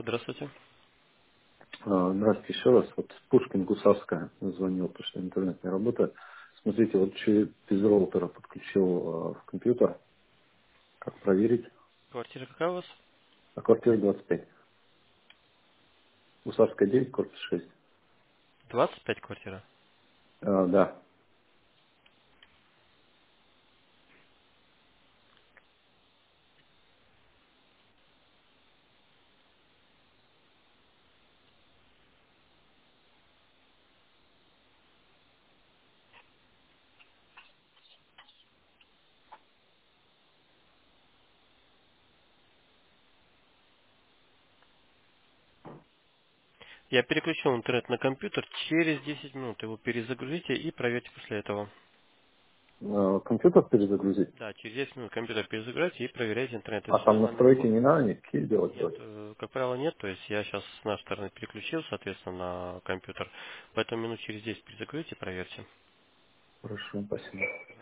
Здравствуйте. Здравствуйте еще раз. Вот Пушкин Гусарская звонил, потому что интернет не работает. Смотрите, вот без роутера подключил в компьютер. Как проверить? Квартира какая у вас? А квартира 25. Гусарская 9, корпус 6. 25 квартира. Да. Я переключил интернет на компьютер. Через 10 минут его перезагрузите и проверьте после этого. Компьютер перезагрузить. Да, через 10 минут компьютер перезагрузите и проверяйте интернет. А Если там она... настройки не надо никакие делать Нет, вроде. как правило, нет. То есть я сейчас с нашей стороны переключил, соответственно, на компьютер. Поэтому минут через 10 перезагрузите и проверьте. Хорошо, спасибо.